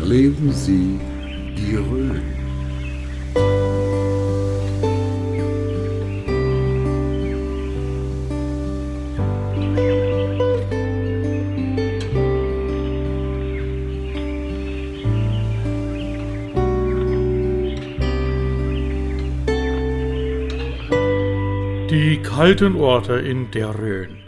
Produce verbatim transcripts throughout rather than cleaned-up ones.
erleben Sie die Rhön. Die kalten Orte in der Rhön.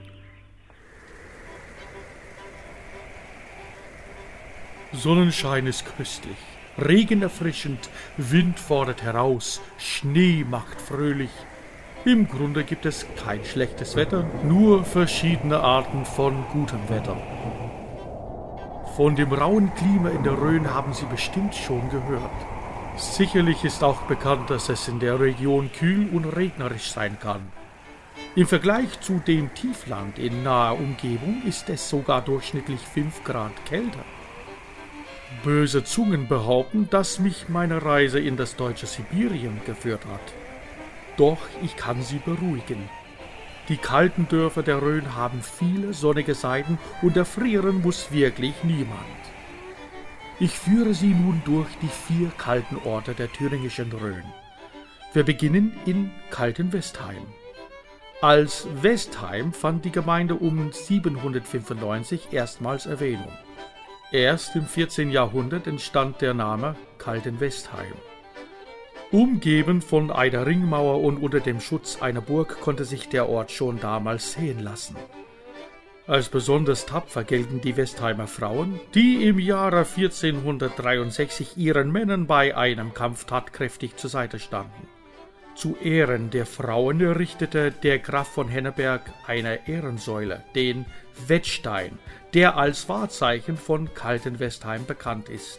Sonnenschein ist köstlich, Regen erfrischend, Wind fordert heraus, Schnee macht fröhlich. Im Grunde gibt es kein schlechtes Wetter, nur verschiedene Arten von gutem Wetter. Von dem rauen Klima in der Rhön haben Sie bestimmt schon gehört. Sicherlich ist auch bekannt, dass es in der Region kühl und regnerisch sein kann. Im Vergleich zu dem Tiefland in naher Umgebung ist es sogar durchschnittlich fünf Grad kälter. Böse Zungen behaupten, dass mich meine Reise in das deutsche Sibirien geführt hat. Doch ich kann Sie beruhigen. Die kalten Dörfer der Rhön haben viele sonnige Seiten und erfrieren muss wirklich niemand. Ich führe Sie nun durch die vier kalten Orte der thüringischen Rhön. Wir beginnen in Kaltenwestheim. Als Westheim fand die Gemeinde um siebenhundertfünfundneunzig erstmals Erwähnung. Erst im vierzehnten Jahrhundert entstand der Name Kaltenwestheim. Umgeben von einer Ringmauer und unter dem Schutz einer Burg konnte sich der Ort schon damals sehen lassen. Als besonders tapfer gelten die Westheimer Frauen, die im Jahre vierzehnhundertdreiundsechzig ihren Männern bei einem Kampf tatkräftig zur Seite standen. Zu Ehren der Frauen errichtete der Graf von Henneberg eine Ehrensäule, den Wettstein, der als Wahrzeichen von Kaltenwestheim bekannt ist.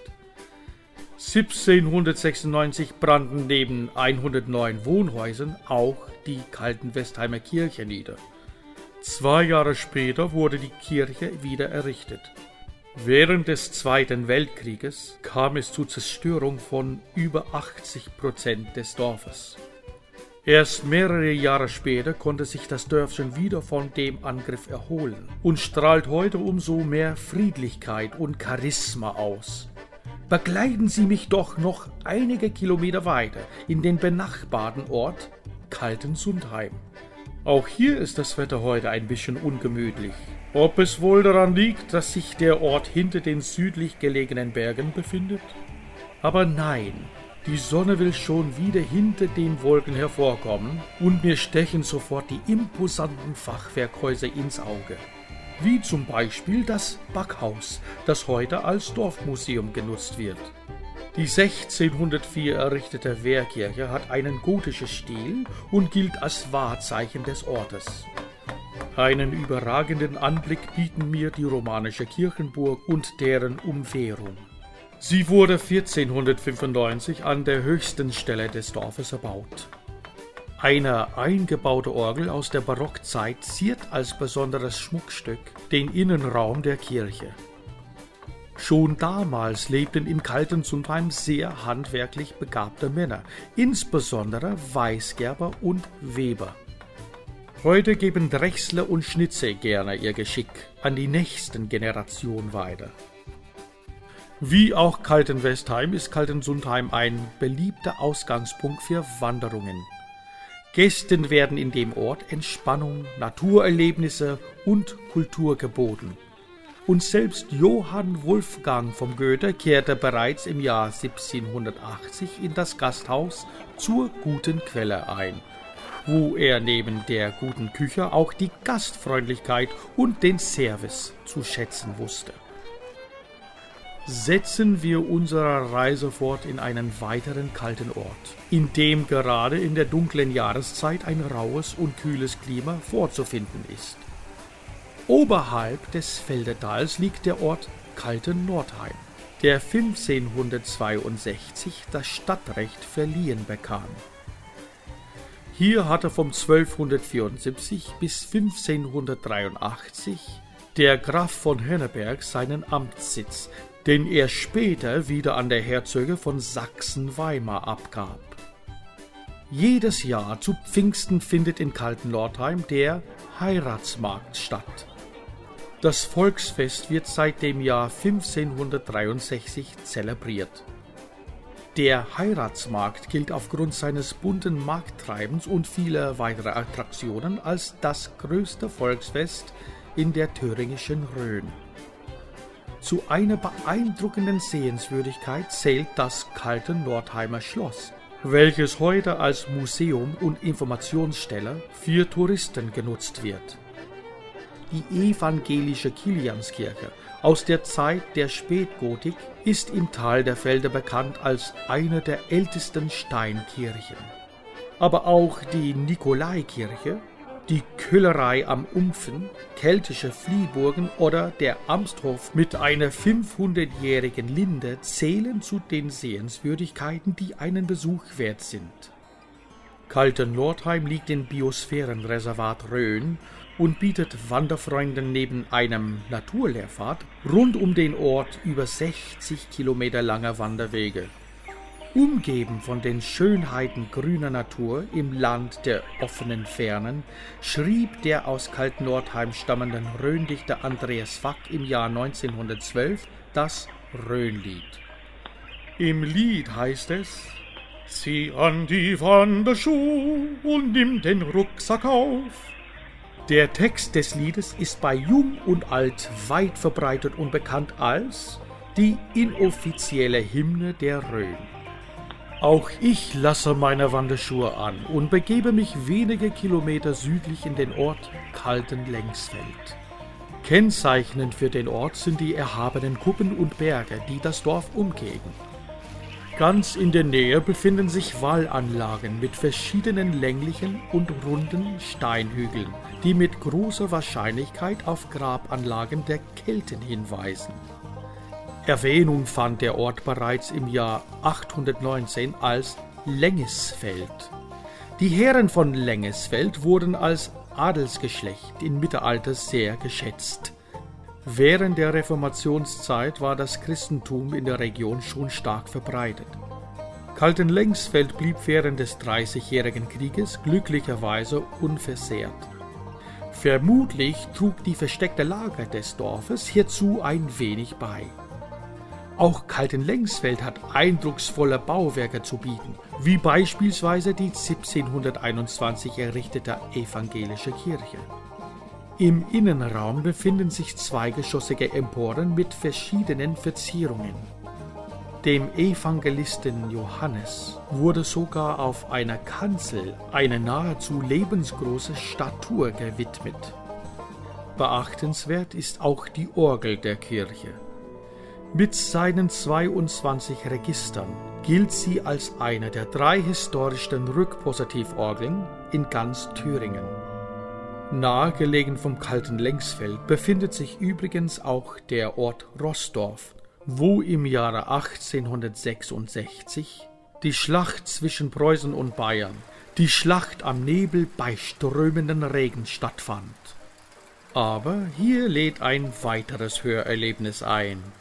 siebzehnhundertsechsundneunzig brannten neben hundertneun Wohnhäusern auch die Kaltenwestheimer Kirche nieder. Zwei Jahre später wurde die Kirche wieder errichtet. Während des Zweiten Weltkrieges kam es zur Zerstörung von über achtzig Prozent des Dorfes. Erst mehrere Jahre später konnte sich das Dörfchen wieder von dem Angriff erholen und strahlt heute umso mehr Friedlichkeit und Charisma aus. Begleiten Sie mich doch noch einige Kilometer weiter in den benachbarten Ort Kaltensundheim. Auch hier ist das Wetter heute ein bisschen ungemütlich. Ob es wohl daran liegt, dass sich der Ort hinter den südlich gelegenen Bergen befindet? Aber nein, die Sonne will schon wieder hinter den Wolken hervorkommen und mir stechen sofort die imposanten Fachwerkhäuser ins Auge. Wie zum Beispiel das Backhaus, das heute als Dorfmuseum genutzt wird. Die sechzehnhundertvier errichtete Wehrkirche hat einen gotischen Stil und gilt als Wahrzeichen des Ortes. Einen überragenden Anblick bieten mir die romanische Kirchenburg und deren Umwehrung. Sie wurde vierzehnhundertfünfundneunzig an der höchsten Stelle des Dorfes erbaut. Eine eingebaute Orgel aus der Barockzeit ziert als besonderes Schmuckstück den Innenraum der Kirche. Schon damals lebten in Kaltensundheim sehr handwerklich begabte Männer, insbesondere Weißgerber und Weber. Heute geben Drechsler und Schnitzer gerne ihr Geschick an die nächsten Generationen weiter. Wie auch Kaltenwestheim ist Kaltensundheim ein beliebter Ausgangspunkt für Wanderungen. Gästen werden in dem Ort Entspannung, Naturerlebnisse und Kultur geboten. Und selbst Johann Wolfgang von Goethe kehrte bereits im Jahr siebzehnhundertachtzig in das Gasthaus zur Guten Quelle ein, wo er neben der guten Küche auch die Gastfreundlichkeit und den Service zu schätzen wusste. Setzen wir unsere Reise fort in einen weiteren kalten Ort, in dem gerade in der dunklen Jahreszeit ein raues und kühles Klima vorzufinden ist. Oberhalb des Feldetals liegt der Ort Kaltennordheim, der fünfzehnhundertzweiundsechzig das Stadtrecht verliehen bekam. Hier hatte vom zwölfhundertvierundsiebzig bis fünfzehnhundertdreiundachtzig der Graf von Henneberg seinen Amtssitz, den er später wieder an der Herzöge von Sachsen-Weimar abgab. Jedes Jahr zu Pfingsten findet in Kaltennordheim der Heiratsmarkt statt. Das Volksfest wird seit dem Jahr fünfzehnhundertdreiundsechzig zelebriert. Der Heiratsmarkt gilt aufgrund seines bunten Markttreibens und vieler weiterer Attraktionen als das größte Volksfest in der thüringischen Rhön. Zu einer beeindruckenden Sehenswürdigkeit zählt das Kaltennordheimer Schloss, welches heute als Museum und Informationsstelle für Touristen genutzt wird. Die evangelische Kilianskirche aus der Zeit der Spätgotik ist im Tal der Felder bekannt als eine der ältesten Steinkirchen. Aber auch die Nikolaikirche, die Köllerei am Umpfen, keltische Fliehburgen oder der Amsthof mit einer fünfhundertjährigen Linde zählen zu den Sehenswürdigkeiten, die einen Besuch wert sind. Kaltennordheim liegt im Biosphärenreservat Rhön und bietet Wanderfreunden neben einem Naturlehrpfad rund um den Ort über sechzig Kilometer lange Wanderwege. Umgeben von den Schönheiten grüner Natur im Land der offenen Fernen, schrieb der aus Kaltennordheim stammende Rhöndichter Andreas Fack im Jahr neunzehnhundertzwölf das Rhönlied. Im Lied heißt es: Zieh an die Wanderschuh und nimm den Rucksack auf. Der Text des Liedes ist bei Jung und Alt weit verbreitet und bekannt als die inoffizielle Hymne der Rhön. Auch ich lasse meine Wanderschuhe an und begebe mich wenige Kilometer südlich in den Ort Kaltenlengsfeld. Kennzeichnend für den Ort sind die erhabenen Kuppen und Berge, die das Dorf umgeben. Ganz in der Nähe befinden sich Wallanlagen mit verschiedenen länglichen und runden Steinhügeln, die mit großer Wahrscheinlichkeit auf Grabanlagen der Kelten hinweisen. Erwähnung fand der Ort bereits im Jahr achthundertneunzehn als Lengesfeld. Die Herren von Lengesfeld wurden als Adelsgeschlecht im Mittelalter sehr geschätzt. Während der Reformationszeit war das Christentum in der Region schon stark verbreitet. Kaltenlengsfeld blieb während des Dreißigjährigen Krieges glücklicherweise unversehrt. Vermutlich trug die versteckte Lage des Dorfes hierzu ein wenig bei. Auch Kaltenlengsfeld hat eindrucksvolle Bauwerke zu bieten, wie beispielsweise die siebzehnhunderteinundzwanzig errichtete evangelische Kirche. Im Innenraum befinden sich zweigeschossige Emporen mit verschiedenen Verzierungen. Dem Evangelisten Johannes wurde sogar auf einer Kanzel eine nahezu lebensgroße Statue gewidmet. Beachtenswert ist auch die Orgel der Kirche. Mit seinen zweiundzwanzig Registern gilt sie als eine der drei historischsten Rückpositivorgeln in ganz Thüringen. Nahegelegen vom Kaltenlengsfeld befindet sich übrigens auch der Ort Roßdorf, wo im Jahre achtzehnhundertsechsundsechzig die Schlacht zwischen Preußen und Bayern, die Schlacht am Nebel bei strömenden Regen stattfand. Aber hier lädt ein weiteres Hörerlebnis ein.